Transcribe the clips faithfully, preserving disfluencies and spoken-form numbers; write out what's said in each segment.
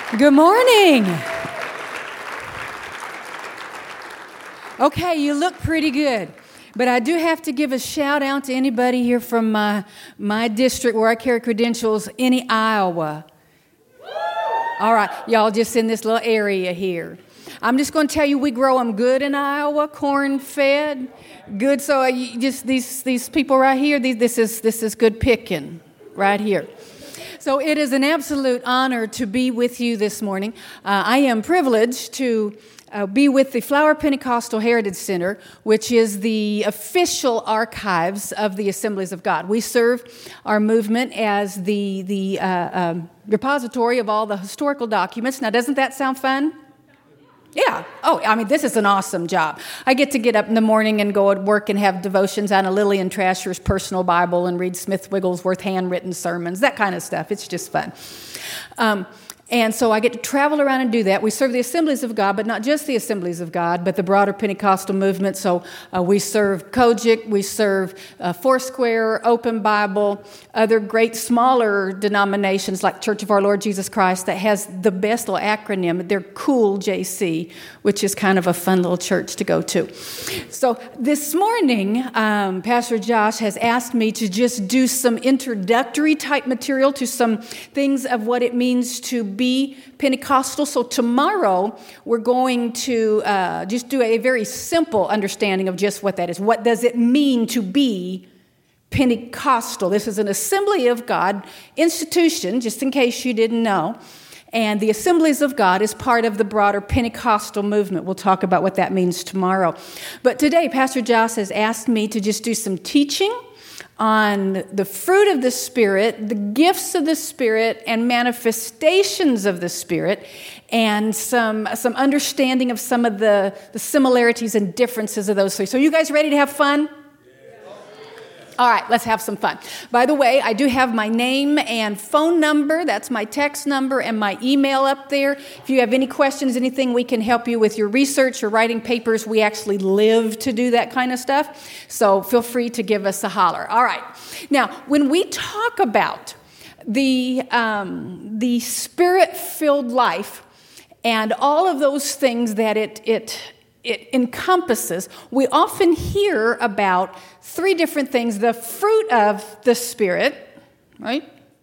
Good morning. Okay, you look pretty good. But I do have to give a shout out to anybody here from my, my district where I carry credentials, any Iowa. All right, y'all just in this little area here. I'm just going to tell you we grow them good in Iowa, corn-fed, good. So uh, you just these these people right here, these, this is this is good picking right here. So it is an absolute honor to be with you this morning. Uh, I am privileged to uh, be with the Flower Pentecostal Heritage Center, which is the official archives of the Assemblies of God. We serve our movement as the, the uh, um, repository of all the historical documents. Now, doesn't that sound fun? Yeah. Oh, I mean, this is an awesome job. I get to get up in the morning and go at work and have devotions on a Lillian Trasher's personal Bible and read Smith Wigglesworth handwritten sermons, that kind of stuff. It's just fun. Um, and so I get to travel around and do that. We serve the Assemblies of God, but not just the Assemblies of God, but the broader Pentecostal movement. So uh, we serve Kojic, we serve uh, Foursquare, Open Bible, other great smaller denominations like Church of Our Lord Jesus Christ that has the best little acronym. They're Cool J C, which is kind of a fun little church to go to. So this morning, um, Pastor Josh has asked me to just do some introductory type material to some things of what it means to be Pentecostal. So tomorrow we're going to uh, just do a very simple understanding of just what that is. What does it mean to be Pentecostal? This is an Assembly of God institution, just in case you didn't know. And the Assemblies of God is part of the broader Pentecostal movement. We'll talk about what that means tomorrow. But today, Pastor Josh has asked me to just do some teaching on the fruit of the Spirit, the gifts of the Spirit, and manifestations of the Spirit, and some some understanding of some of the, the similarities and differences of those three. So you guys ready to have fun? All right, let's have some fun. By the way, I do have my name and phone number. That's my text number and my email up there. If you have any questions, anything we can help you with your research or writing papers, we actually live to do that kind of stuff. So feel free to give us a holler. All right. Now, when we talk about the, um, the Spirit-filled life and all of those things that it it it encompasses, we often hear about three different things. The fruit of the Spirit, right?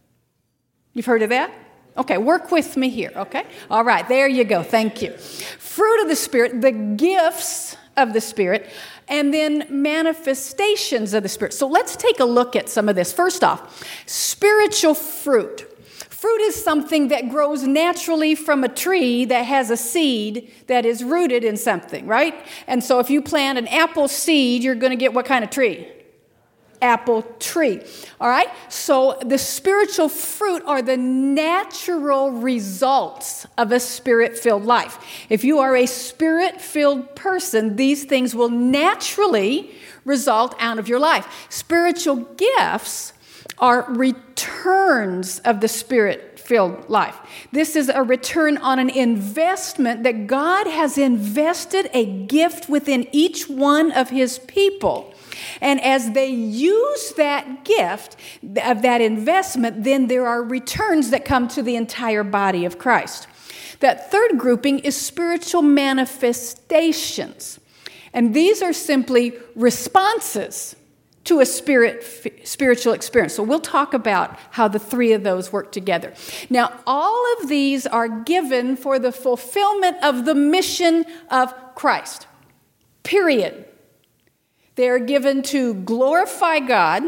You've heard of that? Okay, work with me here, okay? All right, there you go. Thank you. Fruit of the Spirit, the gifts of the Spirit, and then manifestations of the Spirit. So let's take a look at some of this. First off, spiritual fruit. Fruit is something that grows naturally from a tree that has a seed that is rooted in something, right? And so if you plant an apple seed, you're going to get what kind of tree? Apple tree. All right? So the spiritual fruit are the natural results of a Spirit-filled life. If you are a Spirit-filled person, these things will naturally result out of your life. Spiritual gifts are returns of the Spirit-filled life. This is a return on an investment that God has invested a gift within each one of His people. And as they use that gift of that investment, then there are returns that come to the entire body of Christ. That third grouping is spiritual manifestations. And these are simply responses to a spirit, spiritual experience. So we'll talk about how the three of those work together. Now, all of these are given for the fulfillment of the mission of Christ, period. They are given to glorify God,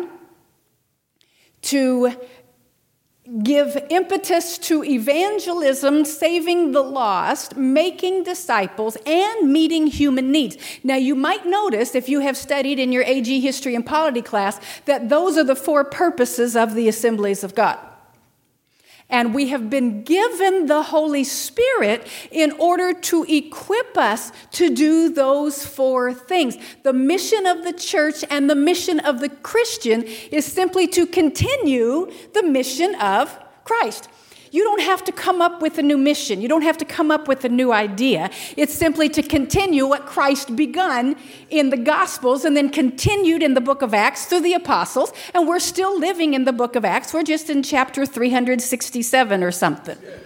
to give impetus to evangelism, saving the lost, making disciples, and meeting human needs. Now, you might notice, if you have studied in your A G History and Polity class, that those are the four purposes of the Assemblies of God. And we have been given the Holy Spirit in order to equip us to do those four things. The mission of the church and the mission of the Christian is simply to continue the mission of Christ. You don't have to come up with a new mission. You don't have to come up with a new idea. It's simply to continue what Christ begun in the Gospels and then continued in the book of Acts through the apostles. And we're still living in the book of Acts. We're just in chapter three hundred sixty-seven or something.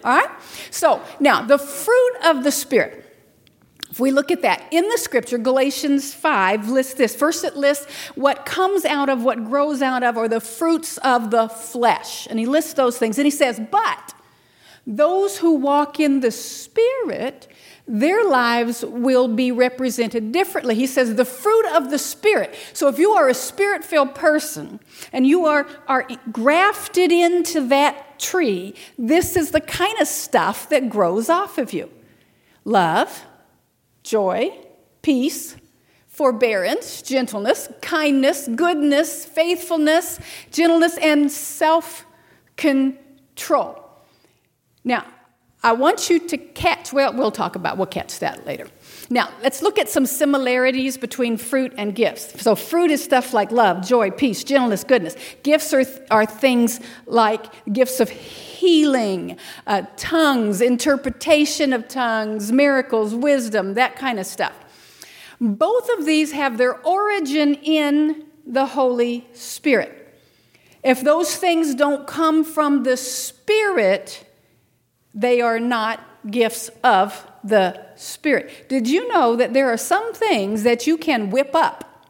All right? So, now, the fruit of the Spirit. If we look at that in the scripture, Galatians five lists this. First, it lists what comes out of, what grows out of, or the fruits of the flesh. And he lists those things. And he says, but those who walk in the Spirit, their lives will be represented differently. He says the fruit of the Spirit. So if you are a Spirit-filled person and you are, are grafted into that tree, this is the kind of stuff that grows off of you. Love, joy, peace, forbearance, gentleness, kindness, goodness, faithfulness, gentleness, and self-control. Now, I want you to catch, well, we'll talk about, we'll catch that later. Now, let's look at some similarities between fruit and gifts. So fruit is stuff like love, joy, peace, gentleness, goodness. Gifts are, are things like gifts of healing, uh, tongues, interpretation of tongues, miracles, wisdom, that kind of stuff. Both of these have their origin in the Holy Spirit. If those things don't come from the Spirit, they are not gifts of the Spirit. Did you know that there are some things that you can whip up?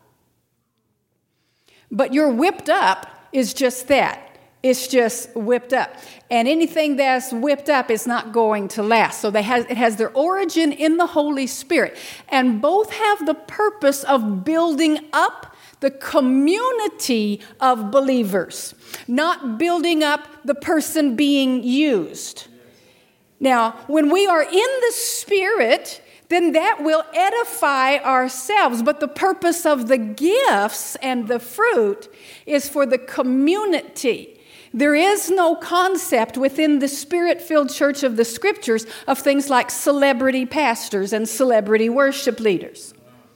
But your whipped up is just that. It's just whipped up. And anything that's whipped up is not going to last. So they has, it has their origin in the Holy Spirit. And both have the purpose of building up the community of believers, not building up the person being used. Now, when we are in the Spirit, then that will edify ourselves. But the purpose of the gifts and the fruit is for the community. There is no concept within the Spirit-filled church of the Scriptures of things like celebrity pastors and celebrity worship leaders.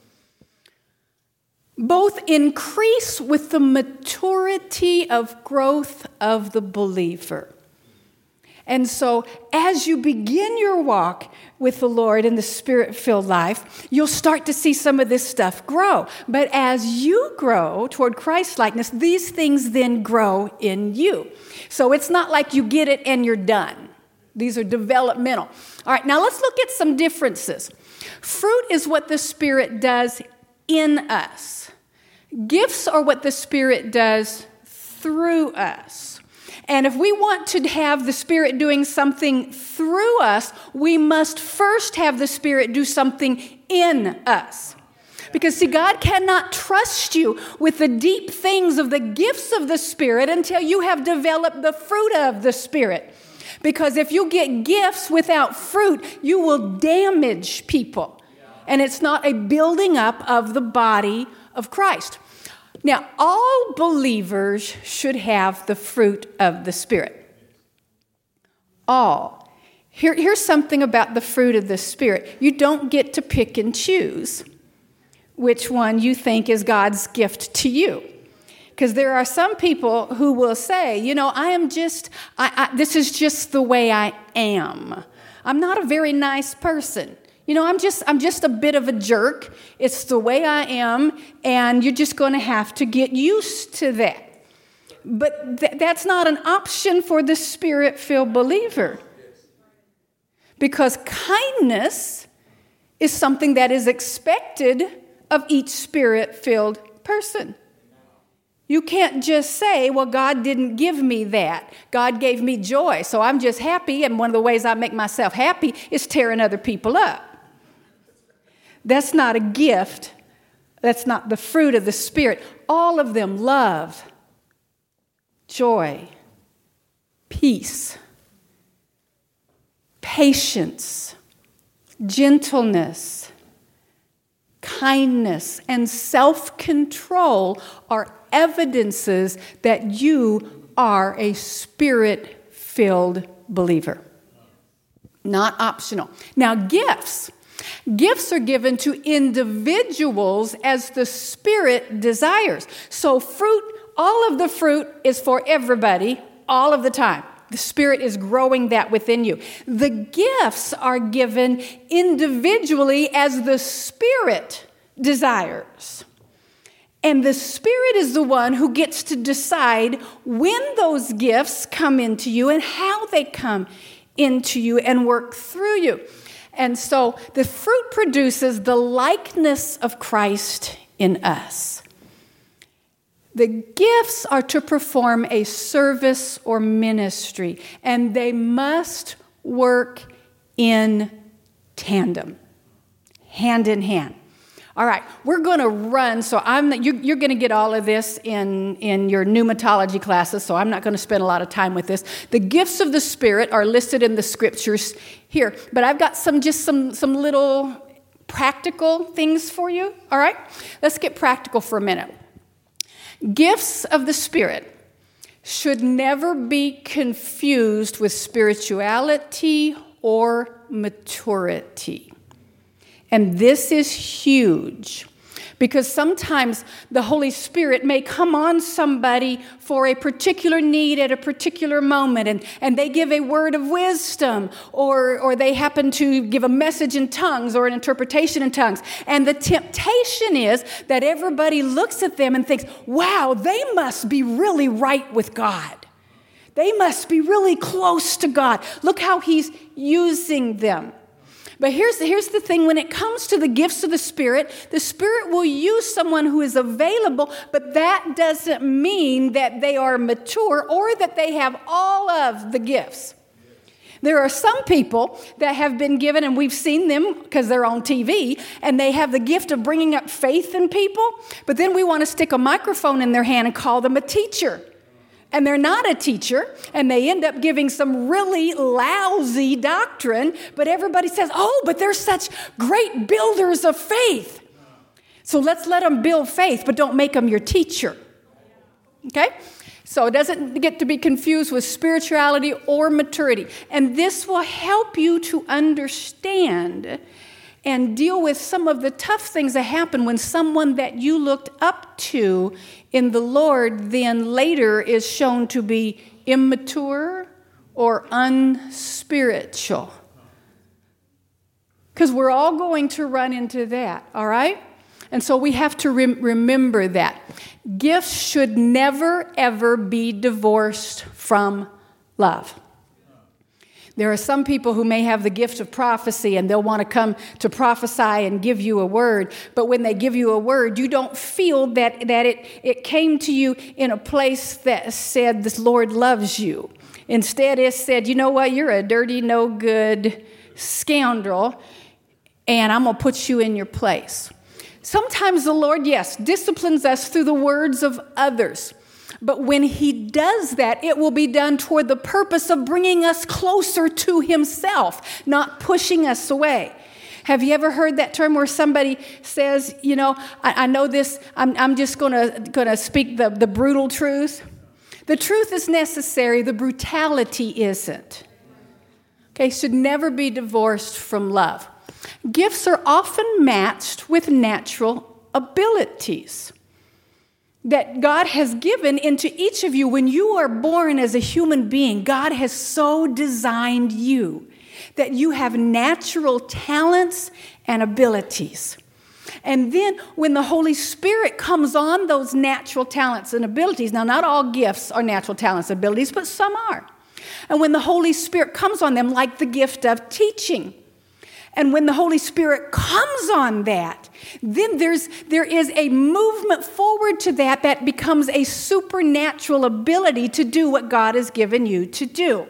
Both increase with the maturity of growth of the believer. And so as you begin your walk with the Lord in the Spirit-filled life, you'll start to see some of this stuff grow. But as you grow toward Christ-likeness, these things then grow in you. So it's not like you get it and you're done. These are developmental. All right, now let's look at some differences. Fruit is what the Spirit does in us. Gifts are what the Spirit does through us. And if we want to have the Spirit doing something through us, we must first have the Spirit do something in us. Because, see, God cannot trust you with the deep things of the gifts of the Spirit until you have developed the fruit of the Spirit. Because if you get gifts without fruit, you will damage people. And it's not a building up of the body of Christ. Now, all believers should have the fruit of the Spirit. All. Here, here's something about the fruit of the Spirit. You don't get to pick and choose which one you think is God's gift to you. Because there are some people who will say, you know, I am just, I, I, this is just the way I am. I'm not a very nice person. You know, I'm just I'm just a bit of a jerk. It's the way I am, and you're just going to have to get used to that. But th- that's not an option for the Spirit-filled believer. Because kindness is something that is expected of each Spirit-filled person. You can't just say, well, God didn't give me that. God gave me joy, so I'm just happy, and one of the ways I make myself happy is tearing other people up. That's not a gift. That's not the fruit of the Spirit. All of them, love, joy, peace, patience, gentleness, kindness, and self-control are evidences that you are a Spirit-filled believer. Not optional. Now, gifts. Gifts are given to individuals as the Spirit desires. So fruit, all of the fruit is for everybody all of the time. The Spirit is growing that within you. The gifts are given individually as the Spirit desires. And the Spirit is the one who gets to decide when those gifts come into you and how they come into you and work through you. And so the fruit produces the likeness of Christ in us. The gifts are to perform a service or ministry, and they must work in tandem, hand in hand. All right, we're going to run, so I'm you, you're going to get all of this in, in your pneumatology classes, so I'm not going to spend a lot of time with this. The gifts of the Spirit are listed in the scriptures here, but I've got some just some, some little practical things for you, all right? Let's get practical for a minute. Gifts of the Spirit should never be confused with spirituality or maturity. And this is huge because sometimes the Holy Spirit may come on somebody for a particular need at a particular moment, and, and they give a word of wisdom, or, or they happen to give a message in tongues or an interpretation in tongues. And the temptation is that everybody looks at them and thinks, wow, they must be really right with God. They must be really close to God. Look how he's using them. But here's, here's the thing. When it comes to the gifts of the Spirit, the Spirit will use someone who is available, but that doesn't mean that they are mature or that they have all of the gifts. There are some people that have been given, and we've seen them because they're on T V, and they have the gift of bringing up faith in people, but then we want to stick a microphone in their hand and call them a teacher. And they're not a teacher, and they end up giving some really lousy doctrine, but everybody says, oh, but they're such great builders of faith. So let's let them build faith, but don't make them your teacher. Okay? So it doesn't get to be confused with spirituality or maturity. And this will help you to understand and deal with some of the tough things that happen when someone that you looked up to in the Lord then later is shown to be immature or unspiritual. Because we're all going to run into that, all right? And so we have to rem- remember that. Gifts should never, ever be divorced from love. There are some people who may have the gift of prophecy, and they'll want to come to prophesy and give you a word. But when they give you a word, you don't feel that, that it, it came to you in a place that said, this Lord loves you. Instead, it said, you know what, you're a dirty, no good scoundrel, and I'm going to put you in your place. Sometimes the Lord, yes, disciplines us through the words of others. But when he does that, it will be done toward the purpose of bringing us closer to himself, not pushing us away. Have you ever heard that term where somebody says, you know, I, I know this, I'm, I'm just going to going to speak the, the brutal truth. The truth is necessary, the brutality isn't. Okay, should never be divorced from love. Gifts are often matched with natural abilities that God has given into each of you. When you are born as a human being, God has so designed you that you have natural talents and abilities. And then when the Holy Spirit comes on those natural talents and abilities, now not all gifts are natural talents and abilities, but some are. And when the Holy Spirit comes on them, like the gift of teaching, and when the Holy Spirit comes on that, then there's there is a movement forward to that that becomes a supernatural ability to do what God has given you to do.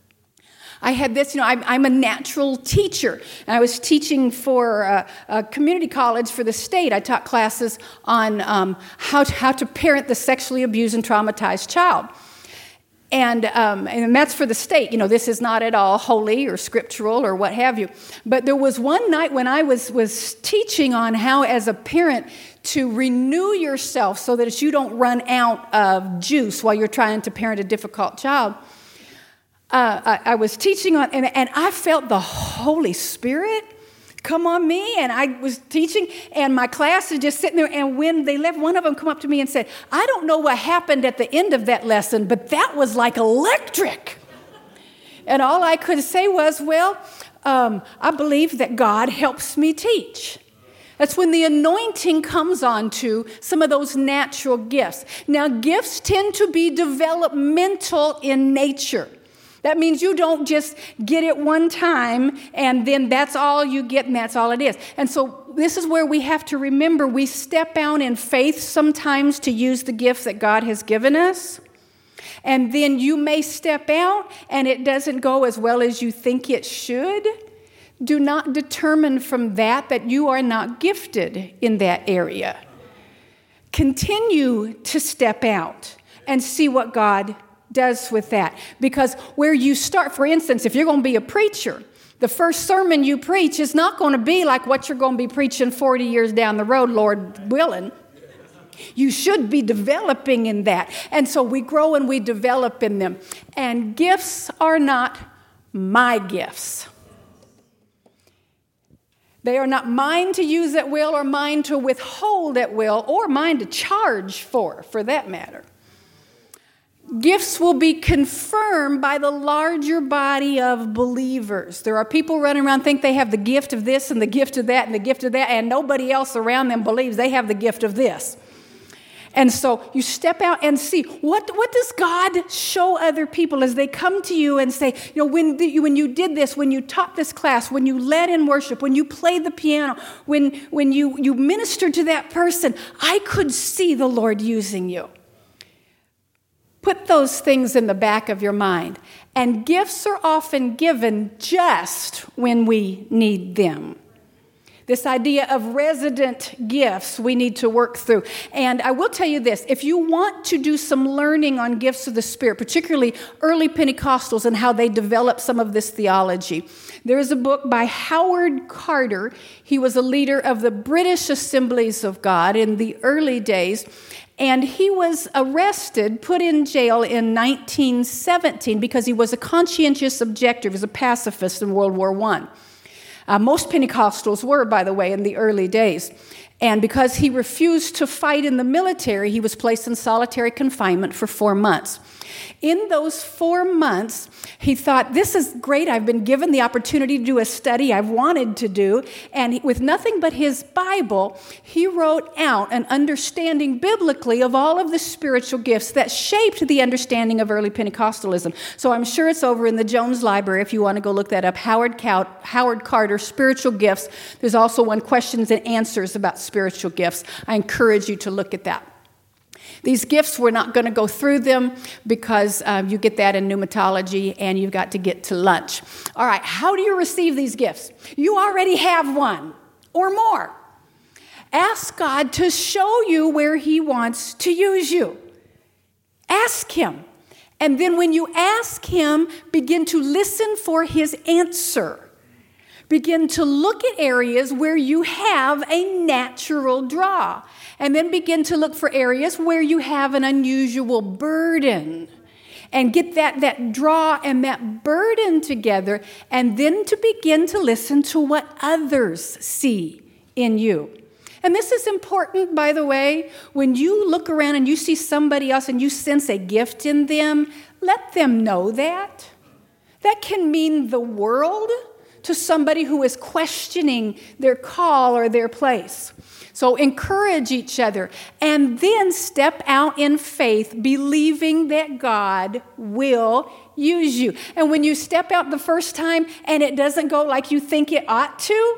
I had this, you know, I'm, I'm a natural teacher, and I was teaching for a, a community college for the state. I taught classes on um, how to, how to parent the sexually abused and traumatized child. And um, and that's for the state. You know, this is not at all holy or scriptural or what have you. But there was one night when I was, was teaching on how, as a parent, to renew yourself so that you don't run out of juice while you're trying to parent a difficult child. Uh, I, I was teaching on, and, and I felt the Holy Spirit come on me, and I was teaching, and my class is just sitting there, and when they left, one of them come up to me and said, I don't know what happened at the end of that lesson, but that was like electric. And all I could say was, well, um, I believe that God helps me teach. That's when the anointing comes on to some of those natural gifts. Now, gifts tend to be developmental in nature. That means you don't just get it one time and then that's all you get and that's all it is. And so this is where we have to remember we step out in faith sometimes to use the gifts that God has given us. And then you may step out and it doesn't go as well as you think it should. Do not determine from that that you are not gifted in that area. Continue to step out and see what God does with that. Because where you start, for instance, if you're going to be a preacher, the first sermon you preach is not going to be like what you're going to be preaching forty years down the road, Lord willing. You should be developing in that. And so we grow and we develop in them. And gifts are not my gifts. They are not mine to use at will or mine to withhold at will or mine to charge for, for that matter. Gifts will be confirmed by the larger body of believers. There are people running around think they have the gift of this and the gift of that and the gift of that, and nobody else around them believes they have the gift of this. And so you step out and see, what, what does God show other people as they come to you and say, you know, when, the, when you did this, when you taught this class, when you led in worship, when you played the piano, when, when you, you ministered to that person, I could see the Lord using you. Put those things in the back of your mind. And gifts are often given just when we need them. This idea of resident gifts we need to work through. And I will tell you this, if you want to do some learning on gifts of the Spirit, particularly early Pentecostals and how they developed some of this theology, there is a book by Howard Carter. He was a leader of the British Assemblies of God in the early days. And he was arrested, put in jail in nineteen seventeen because he was a conscientious objector. He was a pacifist in World War One. Uh, most Pentecostals were, by the way, in the early days. And because he refused to fight in the military, he was placed in solitary confinement for four months. In those four months, he thought, this is great. I've been given the opportunity to do a study I've wanted to do. And he, with nothing but his Bible, he wrote out an understanding biblically of all of the spiritual gifts that shaped the understanding of early Pentecostalism. So I'm sure it's over in the Jones Library if you want to go look that up. Howard, Cow- Howard Carter, Spiritual Gifts. There's also one, Questions and Answers about spiritual gifts. I encourage you to look at that. These gifts, we're not going to go through them because um, you get that in pneumatology and you've got to get to lunch. All right, how do you receive these gifts? You already have one or more. Ask God to show you where He wants to use you. Ask Him. And then when you ask Him, begin to listen for His answer. Begin to look at areas where you have a natural draw. And then begin to look for areas where you have an unusual burden. And get that, that draw and that burden together. And then to begin to listen to what others see in you. And this is important, by the way. When you look around and you see somebody else and you sense a gift in them, let them know that. That can mean the world to somebody who is questioning their call or their place. So encourage each other and then step out in faith, believing that God will use you. And when you step out the first time and it doesn't go like you think it ought to,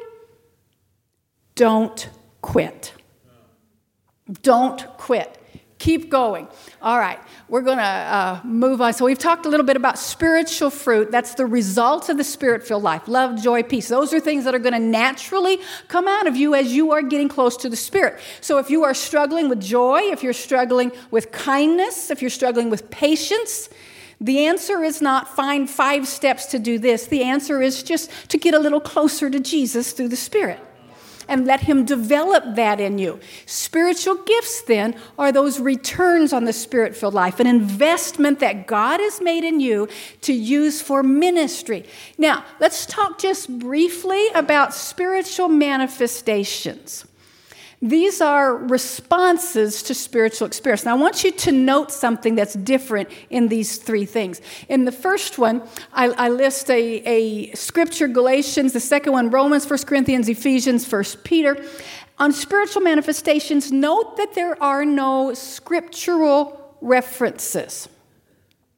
don't quit. Don't quit. Keep going. All right, we're going to uh, move on. So we've talked a little bit about spiritual fruit. That's the result of the Spirit-filled life. Love, joy, peace. Those are things that are going to naturally come out of you as you are getting close to the Spirit. So if you are struggling with joy, if you're struggling with kindness, if you're struggling with patience, the answer is not find five steps to do this. The answer is just to get a little closer to Jesus through the Spirit. And let Him develop that in you. Spiritual gifts, then, are those returns on the Spirit-filled life, an investment that God has made in you to use for ministry. Now, let's talk just briefly about spiritual manifestations. These are responses to spiritual experience. Now, I want you to note something that's different in these three things. In the first one, I, I list a, a scripture, Galatians. The second one, Romans, First Corinthians, Ephesians, First Peter. On spiritual manifestations, note that there are no scriptural references.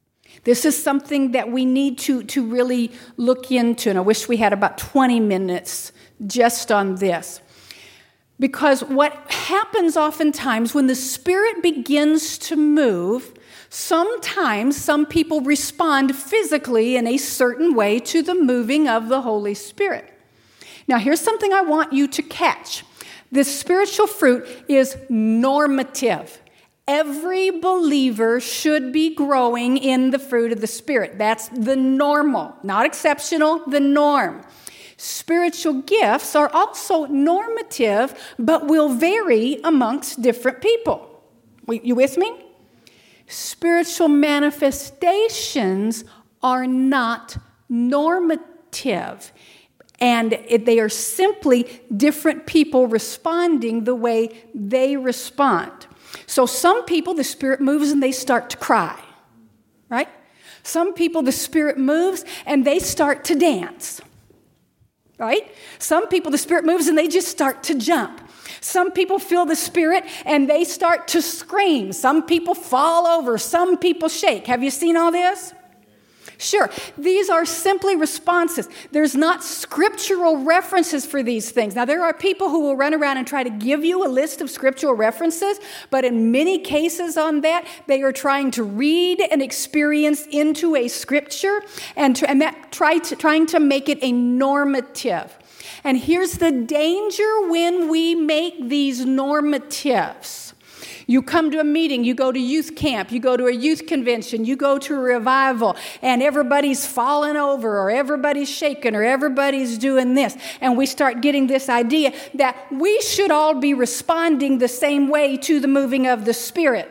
This is something that we need to, to really look into, and I wish we had about twenty minutes just on this. Because what happens oftentimes when the Spirit begins to move, sometimes some people respond physically in a certain way to the moving of the Holy Spirit. Now, here's something I want you to catch. This spiritual fruit is normative. Every believer should be growing in the fruit of the Spirit. That's the normal, not exceptional, the norm. Spiritual gifts are also normative, but will vary amongst different people. You with me? Spiritual manifestations are not normative, and they are simply different people responding the way they respond. So some people, the Spirit moves and they start to cry, right? Some people, the Spirit moves and they start to dance, right? Some people, the Spirit moves and they just start to jump. Some people feel the Spirit and they start to scream. Some people fall over. Some people shake. Have you seen all this? Sure. These are simply responses. There's not scriptural references for these things. Now, there are people who will run around and try to give you a list of scriptural references, but in many cases on that, they are trying to read an experience into a scripture and, to, and that try to, trying to make it a normative. And here's the danger when we make these normatives. You come to a meeting, you go to youth camp, you go to a youth convention, you go to a revival, and everybody's falling over, or everybody's shaking, or everybody's doing this. And we start getting this idea that we should all be responding the same way to the moving of the Spirit.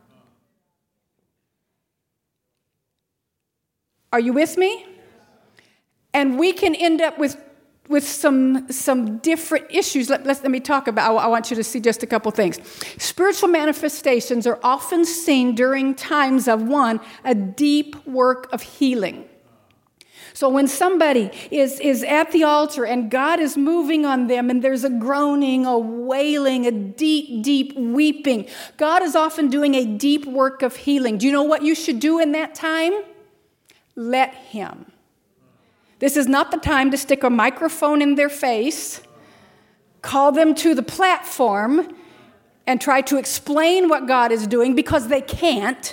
Are you with me? And we can end up with with some, some different issues. Let, let, let me talk about, I, I want you to see just a couple things. Spiritual manifestations are often seen during times of, one, a deep work of healing. So when somebody is, is at the altar and God is moving on them and there's a groaning, a wailing, a deep, deep weeping, God is often doing a deep work of healing. Do you know what you should do in that time? Let Him. This is not the time to stick a microphone in their face, call them to the platform, and try to explain what God is doing, because they can't.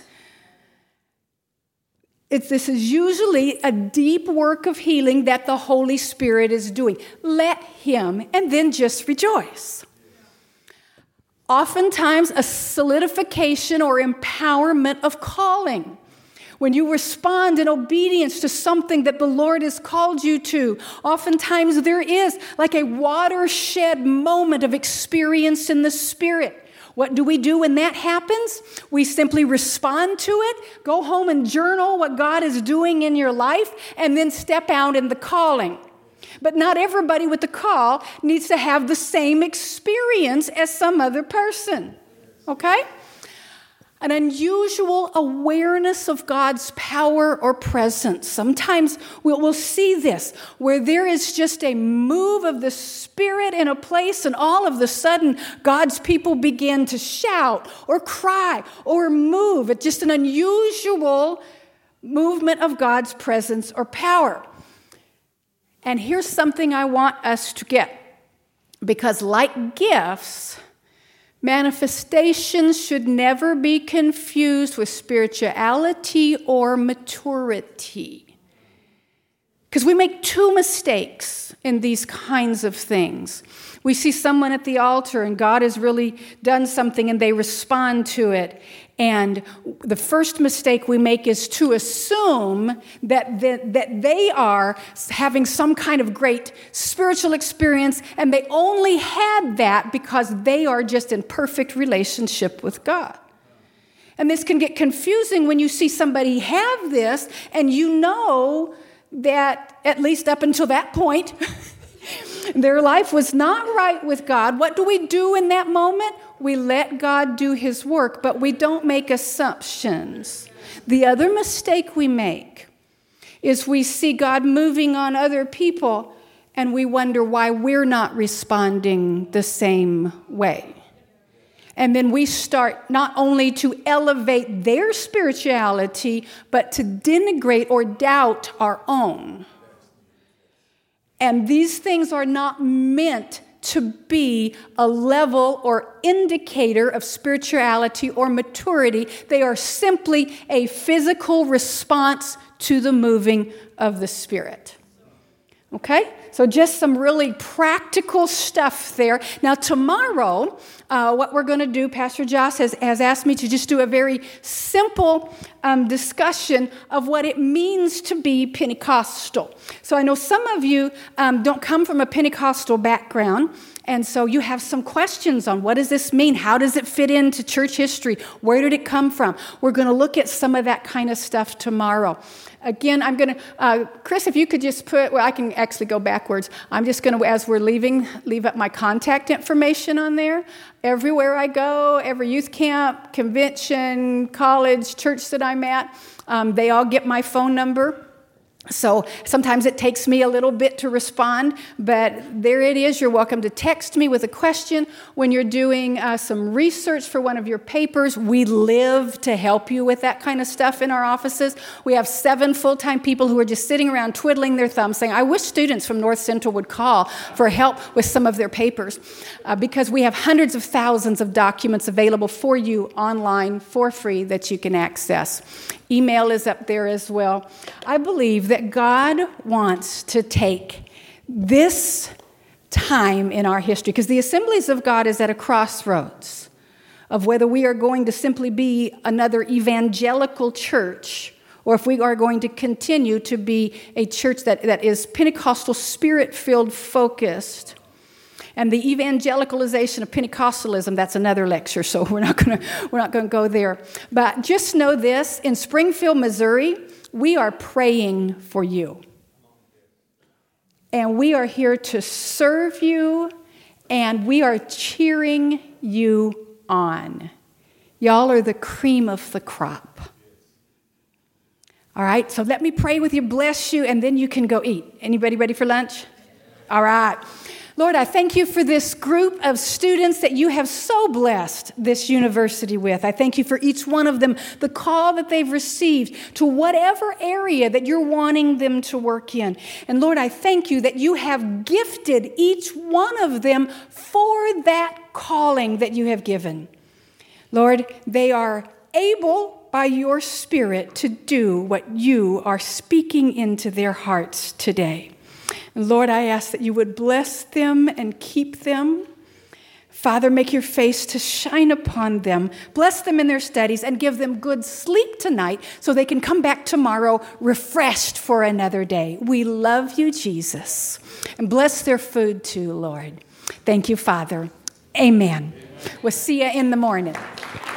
It's, this is usually a deep work of healing that the Holy Spirit is doing. Let Him, and then just rejoice. Oftentimes, a solidification or empowerment of calling. When you respond in obedience to something that the Lord has called you to, oftentimes there is like a watershed moment of experience in the Spirit. What do we do when that happens? We simply respond to it, go home and journal what God is doing in your life, and then step out in the calling. But not everybody with the call needs to have the same experience as some other person, okay? An unusual awareness of God's power or presence. Sometimes we'll, we'll see this, where there is just a move of the Spirit in a place, and all of a sudden, God's people begin to shout or cry or move. It's just an unusual movement of God's presence or power. And here's something I want us to get, because like gifts, manifestations should never be confused with spirituality or maturity. Because we make two mistakes in these kinds of things. We see someone at the altar and God has really done something and they respond to it. And the first mistake we make is to assume that, that, that they are having some kind of great spiritual experience, and they only had that because they are just in perfect relationship with God. And this can get confusing when you see somebody have this, and you know that, at least up until that point, their life was not right with God. What do we do in that moment? We let God do His work, but we don't make assumptions. The other mistake we make is we see God moving on other people, and we wonder why we're not responding the same way. And then we start not only to elevate their spirituality, but to denigrate or doubt our own. And these things are not meant to be a level or indicator of spirituality or maturity. They are simply a physical response to the moving of the Spirit. Okay? So just some really practical stuff there. Now tomorrow, uh, what we're going to do, Pastor Josh has, has asked me to just do a very simple um, discussion of what it means to be Pentecostal. So I know some of you um, don't come from a Pentecostal background, and so you have some questions on what does this mean? How does it fit into church history? Where did it come from? We're going to look at some of that kind of stuff tomorrow. Again, I'm going to, uh, Chris, if you could just put, well, I can actually go backwards. I'm just going to, as we're leaving, leave up my contact information on there. Everywhere I go, every youth camp, convention, college, church that I'm at, um, they all get my phone number. So sometimes it takes me a little bit to respond, but there it is. You're welcome to text me with a question when you're doing uh, some research for one of your papers. We live to help you with that kind of stuff in our offices. We have seven full-time people who are just sitting around twiddling their thumbs saying, I wish students from North Central would call for help with some of their papers uh, because we have hundreds of thousands of documents available for you online for free that you can access. Email is up there as well. I believe that God wants to take this time in our history, because the Assemblies of God is at a crossroads of whether we are going to simply be another evangelical church or if we are going to continue to be a church that, that is Pentecostal, Spirit-filled, focused. And the evangelicalization of Pentecostalism, that's another lecture, so we're not going to we're not going to go there. But just know this, in Springfield, Missouri, we are praying for you. And we are here to serve you, and we are cheering you on. Y'all are the cream of the crop. All right, so let me pray with you, bless you, and then you can go eat. Anybody ready for lunch? All right. Lord, I thank you for this group of students that you have so blessed this university with. I thank you for each one of them, the call that they've received to whatever area that you're wanting them to work in. And Lord, I thank you that you have gifted each one of them for that calling that you have given. Lord, they are able by your Spirit to do what you are speaking into their hearts today. Lord, I ask that you would bless them and keep them. Father, make your face to shine upon them. Bless them in their studies and give them good sleep tonight so they can come back tomorrow refreshed for another day. We love you, Jesus. And bless their food too, Lord. Thank you, Father. Amen. We'll see you in the morning.